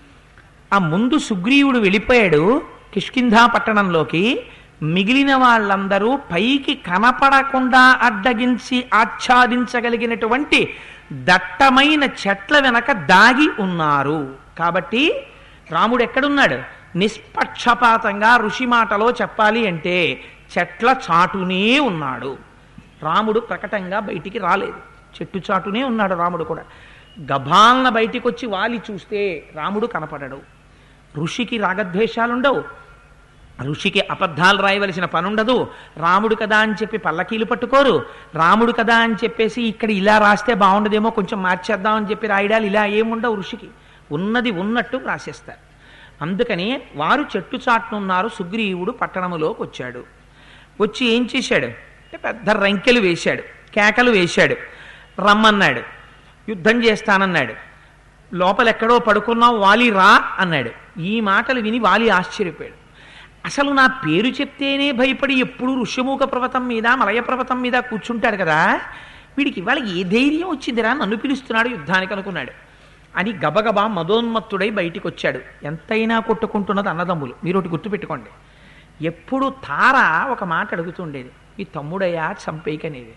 ఆ ముందు సుగ్రీవుడు వెళ్ళిపోయాడు కిష్కింధా పట్టణంలోకి. మిగిలిన వాళ్ళందరూ పైకి కనపడకుండా అడ్డగించి ఆచ్ఛాదించగలిగినటువంటి దట్టమైన చెట్ల వెనక దాగి ఉన్నారు. కాబట్టి రాముడు ఎక్కడున్నాడు? నిష్పక్షపాతంగా ఋషి మాటలో చెప్పాలి అంటే చెట్ల చాటునే ఉన్నాడు. రాముడు ప్రకటంగా బయటికి రాలేదు, చెట్టు చాటునే ఉన్నాడు. రాముడు కూడా గభాలన బయటికి వచ్చి వాలి చూస్తే రాముడు కనపడడు. ఋషికి రాగద్వేషాలుండవు, ఋషికి అబద్ధాలు రాయవలసిన పనుండదు. రాముడు కదా అని చెప్పి పల్లకీలు పట్టుకోరు. రాముడు కదా అని చెప్పేసి ఇక్కడ ఇలా రాస్తే బాగుండదేమో కొంచెం మార్చేద్దామని చెప్పి రాయడాలు ఇలా ఏముండవు. ఋషికి ఉన్నది ఉన్నట్టు రాసేస్తారు. అందుకని వారు చెట్టు చాటునున్నారు. సుగ్రీవుడు పట్టణములోకి వచ్చాడు. వచ్చి ఏం చేశాడు అంటే పెద్ద రంకెలు వేశాడు, కేకలు వేశాడు, రమ్మన్నాడు, యుద్ధం చేస్తానన్నాడు. లోపలెక్కడో పడుకున్నావు వాలి రా అన్నాడు. ఈ మాటలు విని వాలి ఆశ్చర్యపోయాడు. అసలు నా పేరు చెప్తేనే భయపడి ఎప్పుడు ఋష్యమూక పర్వతం మీద మలయ పర్వతం మీద కూర్చుంటాడు కదా, వీడికి ఇవాళ ఏ ధైర్యం వచ్చిందిరా నన్ను పిలుస్తున్నాడు యుద్ధానికి అనుకున్నాడు. అని గబగబా మదోన్మత్తుడై బయటికి వచ్చాడు. ఎంతైనా కొట్టుకుంటున్నది అన్నదమ్ములు. మీరు ఒకటి గుర్తుపెట్టుకోండి. ఎప్పుడు తార ఒక మాట అడుగుతుండేది, ఈ తమ్ముడయ్యా చంపేయకనేది.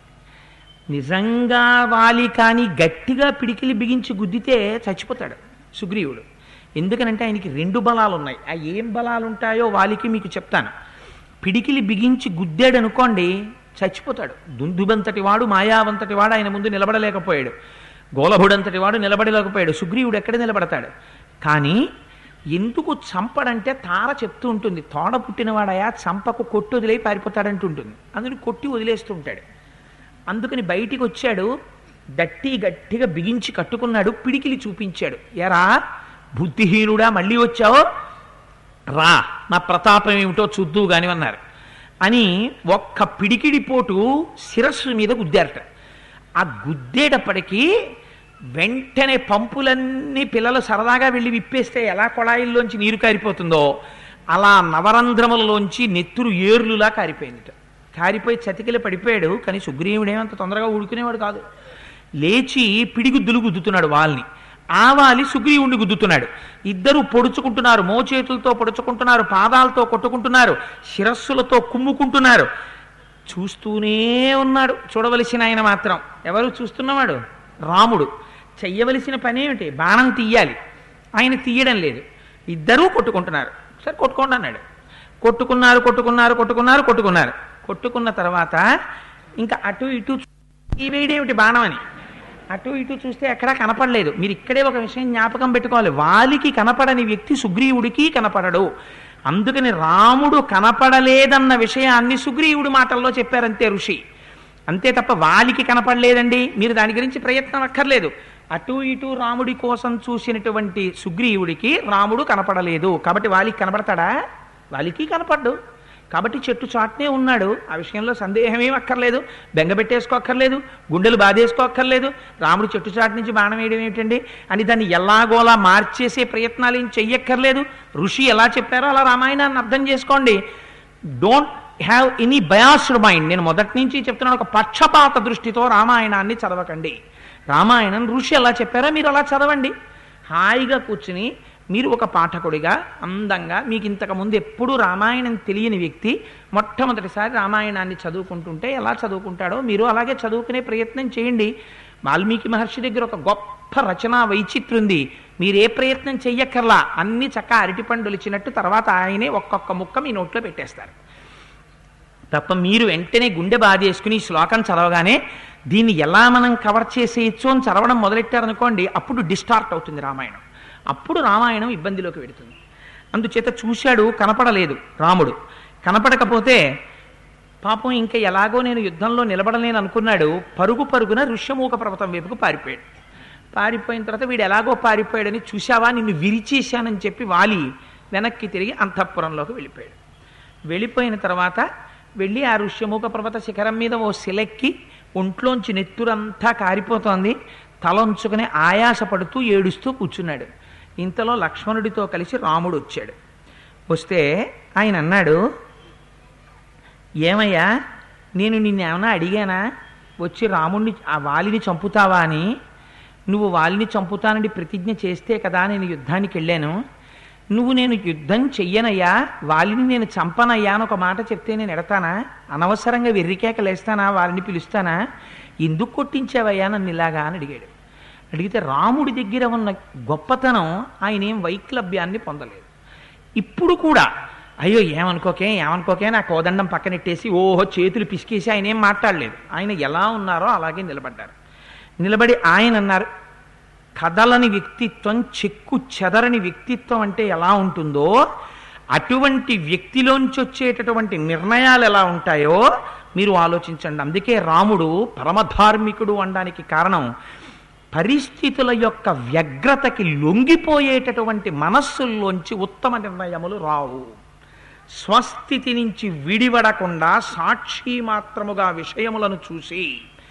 నిజంగా వాలి కానీ గట్టిగా పిడికిలి బిగించి గుద్దితే చచ్చిపోతాడు సుగ్రీవుడు. ఎందుకనంటే ఆయనకి రెండు బలాలు ఉన్నాయి. ఆ ఏం బలాలు ఉంటాయో వాలికి మీకు చెప్తాను. పిడికిలి బిగించి గుద్దాడు అనుకోండి చచ్చిపోతాడు. దుందుబంతటి వాడు, మాయావంతటి వాడు ఆయన ముందు నిలబడలేకపోయాడు. గోలభుడంతటి వాడు నిలబడలేకపోయాడు. సుగ్రీవుడు ఎక్కడ నిలబడతాడు? కానీ ఎందుకు చంపడంటే తార చెప్తూ ఉంటుంది, తోడ పుట్టినవాడయా చంపకు కొట్టి వదిలే పారిపోతాడంటుంటుంది. అందుకని కొట్టి వదిలేస్తూ ఉంటాడు. అందుకని బయటికి వచ్చాడు, గట్టి గట్టిగా బిగించి కట్టుకున్నాడు, పిడికిలి చూపించాడు. ఎరా బుద్ధిహీనుడా మళ్ళీ వచ్చావో రా, నా ప్రతాపం ఏమిటో చూద్దు కానివన్నారు అని ఒక్క పిడికిడి పోటు శిరస్సు మీద గుద్దారట. ఆ గుద్దేటప్పటికీ వెంటనే పంపులన్నీ పిల్లలు సరదాగా వెళ్ళి విప్పేస్తే ఎలా కొళాయిల్లోంచి నీరు కారిపోతుందో అలా నవరంధ్రములలోంచి నెత్తురు ఏర్లులా కారిపోయిందిట. కారిపోయి చతికిల పడిపోయాడు. కానీ సుగ్రీవుడేమంత తొందరగా ఊడుకునేవాడు కాదు. లేచి పిడిగుద్దులు గుద్దుతున్నాడు వాళ్ళని. ఆ వాలి సుగ్రీవుణ్ణి గుద్దుతున్నాడు. ఇద్దరు పొడుచుకుంటున్నారు, మోచేతులతో పొడుచుకుంటున్నారు, పాదాలతో కొట్టుకుంటున్నారు, శిరస్సులతో కుమ్ముకుంటున్నారు. చూస్తూనే ఉన్నాడు. చూడవలసిన ఆయన మాత్రం ఎవరు చూస్తున్నవాడు? రాముడు. చెయ్యవలసిన పని ఏమిటి? బాణం తీయాలి. ఆయన తీయడం లేదు. ఇద్దరూ కొట్టుకుంటున్నారు. సరే కొట్టుకోండి అన్నాడు. కొట్టుకున్నారు కొట్టుకున్నారు కొట్టుకున్నారు కొట్టుకున్నారు కొట్టుకున్న తర్వాత ఇంకా అటు ఇటు ఈ వేడేమిటి బాణం అని అటు ఇటు చూస్తే ఎక్కడా కనపడలేదు. మీరు ఇక్కడే ఒక విషయం జ్ఞాపకం పెట్టుకోవాలి. వాలికి కనపడని వ్యక్తి సుగ్రీవుడికి కనపడడు. అందుకని రాముడు కనపడలేదన్న విషయాన్ని సుగ్రీవుడి మాటల్లో చెప్పారంతే ఋషి. అంతే తప్ప వాలికి కనపడలేదండి, మీరు దాని గురించి ప్రయత్నం అక్కర్లేదు. అటు ఇటు రాముడి కోసం చూసినటువంటి సుగ్రీవుడికి రాముడు కనపడలేదు కాబట్టి వాలికి కనపడతాడా? వాలికి కనపడ్డు. కాబట్టి చెట్టు చాటునే ఉన్నాడు. ఆ విషయంలో సందేహం ఏం అక్కర్లేదు, బెంగపెట్టేసుకోక్కర్లేదు, గుండెలు బాధేసుకోక్కర్లేదు. రాముడు చెట్టు చాటు నుంచి బాణం వేయడం ఏమిటండి అని దాన్ని ఎలాగోలా మార్చేసే ప్రయత్నాలు ఏం చెయ్యక్కర్లేదు. ఋషి ఎలా చెప్పారో అలా రామాయణాన్ని అర్థం చేసుకోండి. Don't have any biased mind. నేను మొదటి నుంచి చెప్తున్నాను, ఒక పక్షపాత దృష్టితో రామాయణాన్ని చదవకండి. రామాయణం ఋషి ఎలా చెప్పారో మీరు అలా చదవండి. హాయిగా కూర్చుని మీరు ఒక పాఠకుడిగా అందంగా, మీకు ఇంతకుముందు ఎప్పుడూ రామాయణం తెలియని వ్యక్తి మొట్టమొదటిసారి రామాయణాన్ని చదువుకుంటుంటే ఎలా చదువుకుంటాడో మీరు అలాగే చదువుకునే ప్రయత్నం చేయండి. వాల్మీకి మహర్షి దగ్గర ఒక గొప్ప రచనా వైచిత్రం ఉంది. మీరు ఏ ప్రయత్నం చెయ్యక్కర్లా, అన్ని చక్కగా అరటిపండులు ఇచ్చినట్టు తర్వాత ఆయనే ఒక్కొక్క ముక్క మీ నోట్లో పెట్టేస్తారు తప్ప మీరు వెంటనే గుండె బాధేసుకుని ఈ శ్లోకం చదవగానే దీన్ని ఎలా మనం కవర్ చేసేయచ్చు అని చదవడం మొదలెట్టారనుకోండి, అప్పుడు డిస్టార్ట్ అవుతుంది రామాయణం. అప్పుడు రామాయణం ఇబ్బందిలోకి వెడుతుంది. అందుచేత చూశాడు, కనపడలేదు రాముడు. కనపడకపోతే పాపం ఇంకా ఎలాగో నేను యుద్ధంలో నిలబడలేను అనుకున్నాడు. పరుగు పరుగున ఋష్యమూక పర్వతం వైపుకు పారిపోయాడు. పారిపోయిన తర్వాత వీడు ఎలాగో పారిపోయాడని, చూశావా నిన్ను విరిచేశానని చెప్పి వాలి వెనక్కి తిరిగి అంతఃపురంలోకి వెళ్ళిపోయాడు. వెళ్ళిపోయిన తర్వాత వెళ్ళి ఆ ఋష్యమూక పర్వత శిఖరం మీద ఓ శిలెక్కి ఒంట్లోంచి నెత్తురంతా కారిపోతోంది. తలంచుకుని ఆయాసపడుతూ ఏడుస్తూ కూర్చున్నాడు. ఇంతలో లక్ష్మణుడితో కలిసి రాముడు వచ్చాడు. వస్తే ఆయన అన్నాడు, ఏమయ్యా నేను నిన్నేమన్నా అడిగానా వచ్చి రాముడిని ఆ వాలిని చంపుతావా అని? నువ్వు వాలిని చంపుతానని ప్రతిజ్ఞ చేస్తే కదా నేను యుద్ధానికి వెళ్ళాను. నువ్వు నేను యుద్ధం చెయ్యనయ్యా, వాలిని నేను చంపనయ్యా అని ఒక మాట చెప్తే నేను ఎడతానా? అనవసరంగా వెర్రికేకలేస్తానా? వాలిని పిలుస్తానా? ఎందుకు కొట్టించావయ్యా నన్ను ఇలాగా అని అడిగాడు. అడిగితే రాముడి దగ్గర ఉన్న గొప్పతనం ఆయన ఏం వైక్లభ్యాన్ని పొందలేదు. ఇప్పుడు కూడా అయ్యో ఏమనుకోకే ఏమనుకోకే నా కోదండం పక్కనెట్టేసి ఓహో చేతులు పిసికేసి ఆయన ఏం మాట్లాడలేదు. ఆయన ఎలా ఉన్నారో అలాగే నిలబడ్డారు. నిలబడి ఆయన అన్నారు, కదలని వ్యక్తిత్వం, చెక్కు చెదరని వ్యక్తిత్వం అంటే ఎలా ఉంటుందో అటువంటి వ్యక్తిలోంచి వచ్చేటటువంటి నిర్ణయాలు ఎలా ఉంటాయో మీరు ఆలోచించండి. అందుకే రాముడు పరమధార్మికుడు అనడానికి కారణం పరిస్థితుల యొక్క వ్యగ్రతకి లొంగిపోయేటటువంటి మనస్సుల్లోంచి ఉత్తమ నిర్ణయములు రావు. స్వస్థితి నుంచి విడివడకుండా సాక్షి మాత్రముగా విషయములను చూసి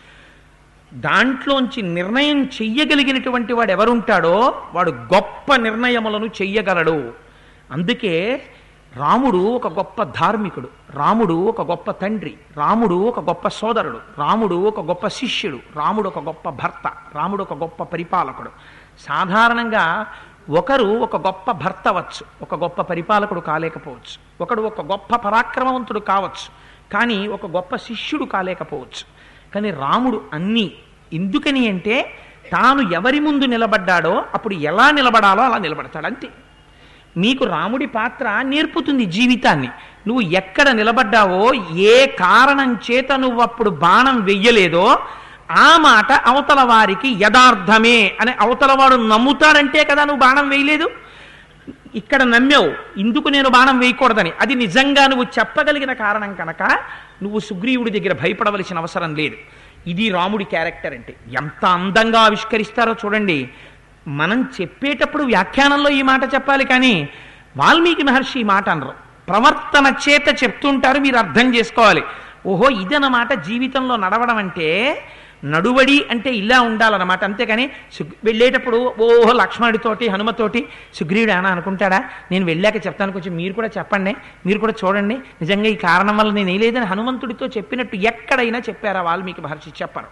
దాంట్లోంచి నిర్ణయం చెయ్యగలిగినటువంటి వాడు ఎవరుంటాడో వాడు గొప్ప నిర్ణయములను చెయ్యగలడు. అందుకే రాముడు ఒక గొప్ప ధార్మికుడు, రాముడు ఒక గొప్ప తండ్రి, రాముడు ఒక గొప్ప సోదరుడు, రాముడు ఒక గొప్ప శిష్యుడు, రాముడు ఒక గొప్ప భర్త, రాముడు ఒక గొప్ప పరిపాలకుడు. సాధారణంగా ఒకరు ఒక గొప్ప భర్త అవచ్చు, ఒక గొప్ప పరిపాలకుడు కాలేకపోవచ్చు. ఒకడు ఒక గొప్ప పరాక్రమవంతుడు కావచ్చు, కానీ ఒక గొప్ప శిష్యుడు కాలేకపోవచ్చు. కానీ రాముడు అన్నీ ఎందుకని అంటే తాను ఎవరి ముందు నిలబడ్డాడో అప్పుడు ఎలా నిలబడాలో అలా నిలబడతాడు. అంతే. నీకు రాముడి పాత్ర నేర్పుతుంది జీవితాన్ని. నువ్వు ఎక్కడ నిలబడ్డావో, ఏ కారణం చేత నువ్వు అప్పుడు బాణం వెయ్యలేదో ఆ మాట అవతల వారికి యథార్థమే అని అవతల వాడు నమ్ముతాడంటే కదా నువ్వు బాణం వేయలేదు. ఇక్కడ నమ్మావు, ఇందుకు నేను బాణం వేయకూడదని, అది నిజంగా నువ్వు చెప్పగలిగిన కారణం కనుక నువ్వు సుగ్రీవుడి దగ్గర భయపడవలసిన అవసరం లేదు. ఇది రాముడి క్యారెక్టర్ అంటే. ఎంత అందంగా ఆవిష్కరిస్తారో చూడండి. మనం చెప్పేటప్పుడు వ్యాఖ్యానంలో ఈ మాట చెప్పాలి, కానీ వాల్మీకి మహర్షి ఈ మాట అనరు, ప్రవర్తన చేత చెప్తుంటారు. మీరు అర్థం చేసుకోవాలి, ఓహో ఇదన్నమాట జీవితంలో నడవడం అంటే. నడువడి అంటే ఇలా ఉండాలన్నమాట. అంతేకాని వెళ్ళేటప్పుడు ఓహో లక్ష్మణుడితోటి హనుమతోటి సుగ్రీవుడు అని అనుకుంటాడా, నేను వెళ్ళాక చెప్తాను, కొంచెం మీరు కూడా చెప్పండి, మీరు కూడా చూడండి, నిజంగా ఈ కారణం వల్ల నేను లేదని హనుమంతుడితో చెప్పినట్టు ఎక్కడైనా చెప్పారా వాల్మీకి మహర్షి? చెప్పరు.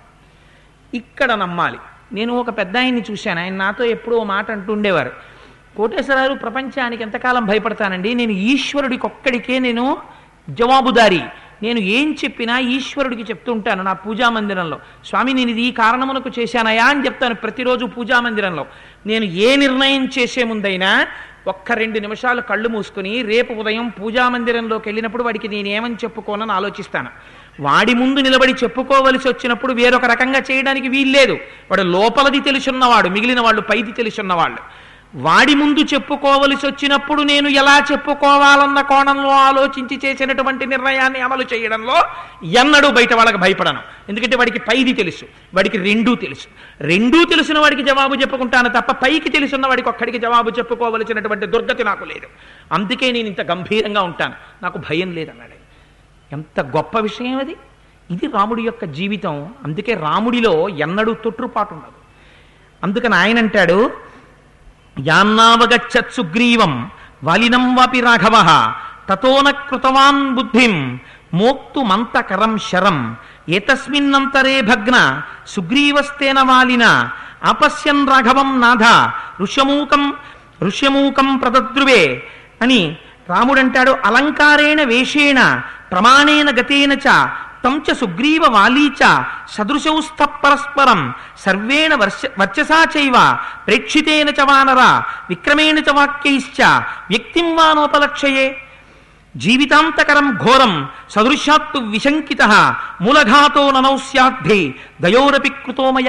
ఇక్కడ నమ్మాలి. నేను ఒక పెద్ద ఆయన్ని చూశాను, ఆయన నాతో ఎప్పుడూ ఓ మాట అంటుండేవారు, కోటేశ్వరరావు ప్రపంచానికి ఎంతకాలం భయపడతానండి, నేను ఈశ్వరుడికి ఒక్కడికే నేను జవాబుదారి, నేను ఏం చెప్పినా ఈశ్వరుడికి చెప్తుంటాను నా పూజామందిరంలో. స్వామి నేను ఇది ఈ కారణమునకు చేశానయా అని చెప్తాను ప్రతిరోజు పూజామందిరంలో. నేను ఏ నిర్ణయం చేసే ముందైనా ఒక్క రెండు నిమిషాలు కళ్ళు మూసుకుని రేపు ఉదయం పూజామందిరంలోకి వెళ్ళినప్పుడు వాడికి నేనేమని చెప్పుకోనని ఆలోచిస్తాను. వాడి ముందు నిలబడి చెప్పుకోవలసి వచ్చినప్పుడు వేరొక రకంగా చేయడానికి వీల్లేదు. వాడు లోపలది తెలుసున్నవాడు, మిగిలిన వాళ్ళు పైది తెలుసున్నవాళ్ళు. వాడి ముందు చెప్పుకోవలసి వచ్చినప్పుడు నేను ఎలా చెప్పుకోవాలన్న కోణంలో ఆలోచించి చేసినటువంటి నిర్ణయాన్ని అమలు చేయడంలో ఎన్నడూ బయట వాళ్ళకి భయపడను. ఎందుకంటే వాడికి పైది తెలుసు, వాడికి రెండూ తెలుసు. రెండూ తెలిసిన వాడికి జవాబు చెప్పుకుంటాను తప్ప పైకి తెలుసున్న వాడికి ఒక్కడికి జవాబు చెప్పుకోవలసినటువంటి దుర్గతి నాకు లేదు. అందుకే నేను ఇంత గంభీరంగా ఉంటాను, నాకు భయం లేదన్నాడు. ఎంత గొప్ప విషయం అది! ఇది రాముడి యొక్క జీవితం. అందుకే రాముడిలో ఎన్నడూ తొట్టుపాటు ఉండదు. అందుకని ఆయన అంటాడు, యాన్నావగచ్చత్ సుగ్రీవం వాలినం వాపి రాఘవ తతోన కృతవాన్ బుద్ధిం మోక్తుమంతకరం శరం ఏతస్మిన్నంతరే భగ్న సుగ్రీవస్తేన వాలిన ఆపశ్యన్ రాఘవం నాథ ఋష్యమూకం ఋష్యమూకం ప్రదద్రువే అని రాముడంటాడు. అలంకారేణ వేషేణ ప్రమాణేన గతేన చ తం చ సుగ్రీవ వాలీచ సదృశౌస్థ పరస్పరం సర్వేణ వర్ష వర్చసా చైవ ప్రేక్షితేన చ వానర విక్రమేణ చ వాక్యైశ్చ వ్యక్తిం వానోపలక్షయే జీవితాంతకరం ఘోరం సదృశాత్తు విశంకితః మూలఘాతో ననౌ స్యాద్ధి దయోరపి కృతోమయ.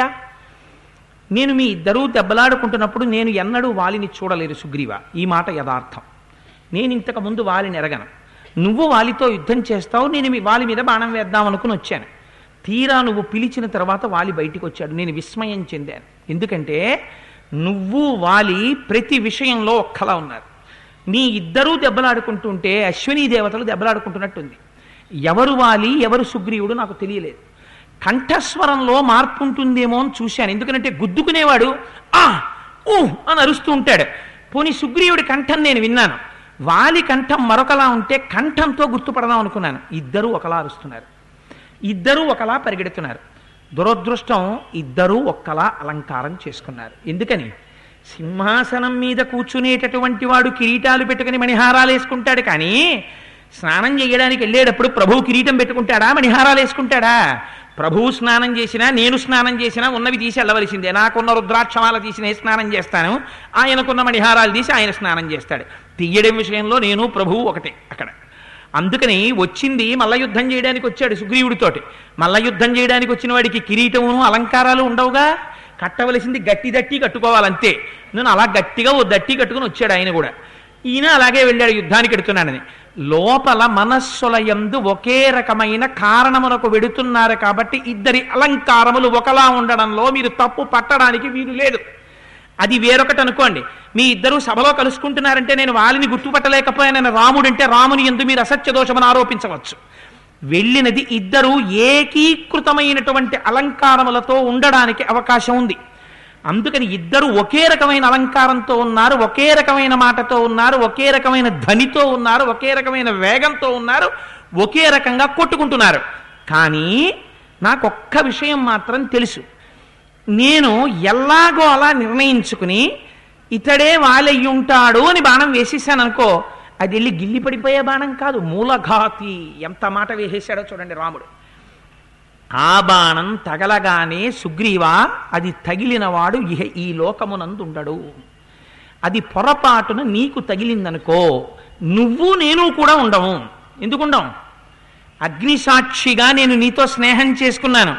నేను మీ ఇద్దరూ దెబ్బలాడుకుంటున్నప్పుడు నేను ఎన్నడూ వాలిని చూడలేదు సుగ్రీవ. ఈ మాట యథార్థం. నేను ఇంతకు ముందు వాలిని ఎరగను. నువ్వు వాలితో యుద్ధం చేస్తావు, నేను మీ వాలి మీద బాణం వేద్దాం అనుకుని వచ్చాను. తీరా నువ్వు పిలిచిన తర్వాత వాలి బయటికి వచ్చాడు. నేను విస్మయం చెందాను. ఎందుకంటే నువ్వు వాలి ప్రతి విషయంలో ఒక్కలా ఉన్నారు. మీ ఇద్దరూ దెబ్బలాడుకుంటుంటే అశ్వినీ దేవతలు దెబ్బలాడుకుంటున్నట్టుంది. ఎవరు వాలి ఎవరు సుగ్రీవుడు నాకు తెలియలేదు. కంఠస్వరంలో మార్పు ఉంటుందేమో అని చూశాను. ఎందుకంటే గుద్దుకునేవాడు ఆ ఊ అని అరుస్తూ ఉంటాడు. పోనీ సుగ్రీవుడి కంఠం నేను విన్నాను, వాలి కంఠం మరొకలా ఉంటే కంఠంతో గుర్తుపడదాం అనుకున్నాను. ఇద్దరూ ఒకలా అరుస్తున్నారు, ఇద్దరూ ఒకలా పరిగెడుతున్నారు. దురదృష్టం, ఇద్దరూ ఒక్కలా అలంకారం చేసుకున్నారు. ఎందుకని? సింహాసనం మీద కూర్చునేటటువంటి వాడు కిరీటాలు పెట్టుకుని మణిహారాలు వేసుకుంటాడు, కానీ స్నానం చేయడానికి వెళ్ళేటప్పుడు ప్రభువు కిరీటం పెట్టుకుంటాడా, మణిహారాలు వేసుకుంటాడా? ప్రభువు స్నానం చేసినా నేను స్నానం చేసినా ఉన్నవి తీసి వెళ్ళవలసిందే. నాకున్న రుద్రాక్షమాల తీసి నేను స్నానం చేస్తాను, ఆయనకున్న మణిహారాలు తీసి ఆయన స్నానం చేస్తాడు. తీయడం విషయంలో నేను ప్రభువు ఒకటే అక్కడ. అందుకని వచ్చింది మల్ల యుద్ధం చేయడానికి వచ్చాడు సుగ్రీవుడితోటి. మల్ల యుద్ధం చేయడానికి వచ్చిన వాడికి కిరీటమును అలంకారాలు ఉండవుగా, కట్టవలసింది గట్టి దట్టి కట్టుకోవాలంతే. నేను అలా గట్టిగా ఓ దట్టి కట్టుకుని వచ్చాడు ఆయన కూడా. ఈయన అలాగే వెళ్ళాడు యుద్ధానికి ఎడుతున్నాడని. లోపల మనస్సుల యందు ఒకే రకమైన కారణమునకు వెడుతున్నారు కాబట్టి ఇద్దరి అలంకారములు ఒకలా ఉండడంలో మీరు తప్పు పట్టడానికి వీలు లేదు. అది వేరొకటి అనుకోండి. మీ ఇద్దరు సభలో కలుసుకుంటున్నారంటే నేను వాలిని గుర్తుపట్టలేకపోయానని రాముడంటే రాముని యందు మీరు అసత్య దోషమని ఆరోపించవచ్చు. వెళ్ళినది ఇద్దరు ఏకీకృతమైనటువంటి అలంకారములతో ఉండడానికి అవకాశం ఉంది. అందుకని ఇద్దరు ఒకే రకమైన అలంకారంతో ఉన్నారు, ఒకే రకమైన మాటతో ఉన్నారు, ఒకే రకమైన ధ్వనితో ఉన్నారు, ఒకే రకమైన వేగంతో ఉన్నారు, ఒకే రకంగా కొట్టుకుంటున్నారు. కానీ నాకొక్క విషయం మాత్రం తెలుసు. నేను ఎలాగో అలా నిర్ణయించుకుని ఇతడే వాలయ్యుంటాడు అని బాణం వేసేసాను అనుకో, అది వెళ్ళి గిల్లి పడిపోయే బాణం కాదు, మూలఘాతి. ఎంత మాట వేసేశాడో చూడండి రాముడు. ఆ బాణం తగలగానే సుగ్రీవ, అది తగిలినవాడు ఇహ ఈ లోకమునందుండడు. అది పొరపాటున నీకు తగిలిందనుకో, నువ్వు నేను కూడా ఉండవు. ఎందుకుండం? అగ్నిసాక్షిగా నేను నీతో స్నేహం చేసుకున్నాను.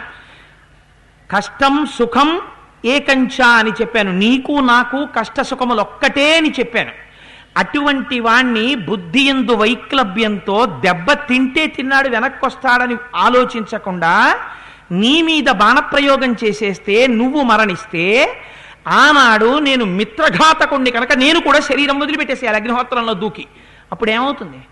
కష్టం సుఖం ఏకంచా అని చెప్పాను. నీకు నాకు కష్ట సుఖములు ఒక్కటే అని చెప్పాను. అటువంటి వాణ్ణి బుద్ధి యందు వైక్లభ్యంతో దెబ్బ తింటే తిన్నాడు వెనక్కొస్తాడని ఆలోచించకుండా నీ మీద బాణప్రయోగం చేసేస్తే నువ్వు మరణిస్తే, ఆనాడు నేను మిత్రఘాతకుణ్ణి కనుక నేను కూడా శరీరం వదిలిపెట్టేసేయాలి అగ్నిహోత్రంలో దూకి. అప్పుడు ఏమవుతుంది?